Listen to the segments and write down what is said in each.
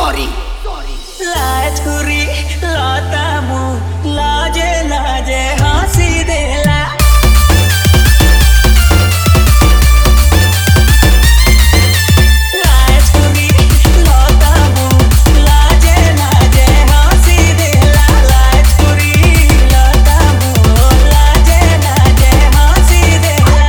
sorry. लाजकुरी लाता मुँह लाजे लाजे हंसी देला लाजकुरी लाता मुँह लाजे लाजे हंसी देला लाजकुरी लाता मुँह लाजे लाजे हंसी देला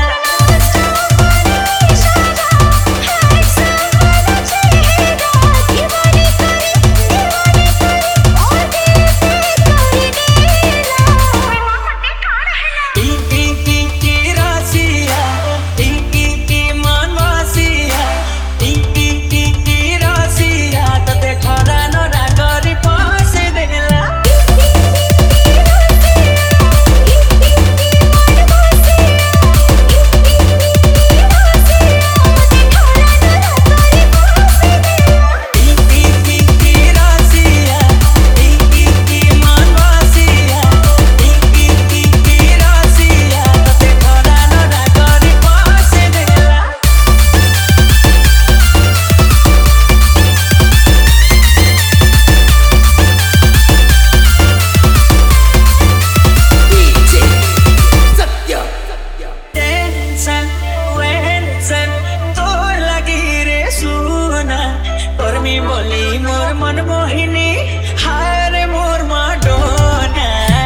बोली मोर मन मोहिनी हाय रे मोर माडोना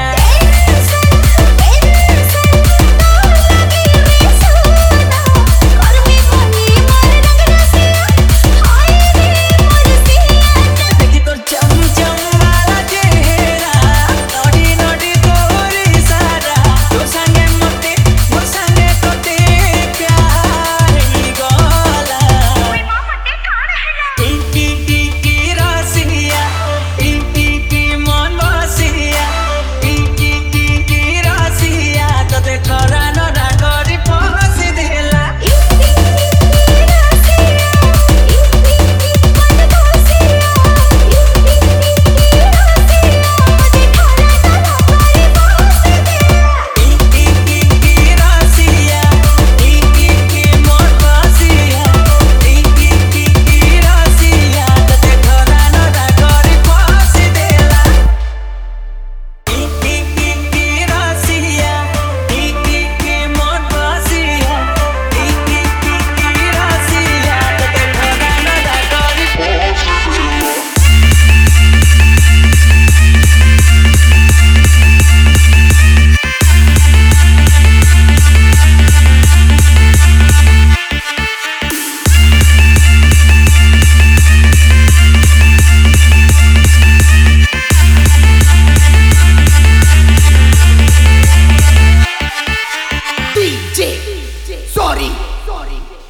देखी तोर चम चम वाला चेहरा नोडी नोडी तोरी सारा तो संगे मते मोर संगे तोते प्यार ही गोला Sorry.